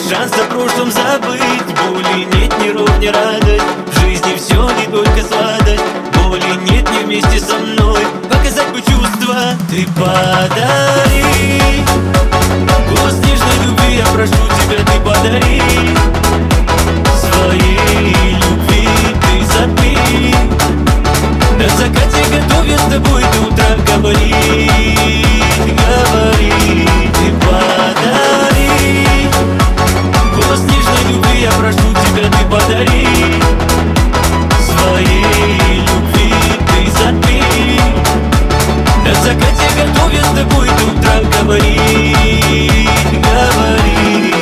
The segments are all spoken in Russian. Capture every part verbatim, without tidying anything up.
шанс о прошлом забыть. Боли нет, ни ровь, ни радость. В жизни все не только сладость. Боли нет, не вместе со мной. Показать бы чувства ты подари. Голос нежной любви, я прошу тебя, ты подари. Своей любви ты запи. На закате готовя с тобой до утра говорить, говорить. Ты подари. Голос нежной любви, я прошу тебя, ты подари. Своей любви ты запи. На закате готовя с тобой до утра говорить, говорить.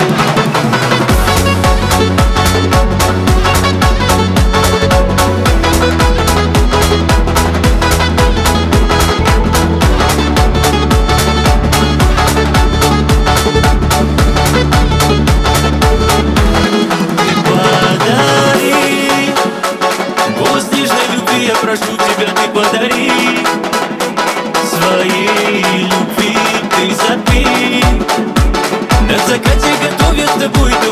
Я прошу тебя, ты подари. Своей любви ты запи. На закате готовя с тобой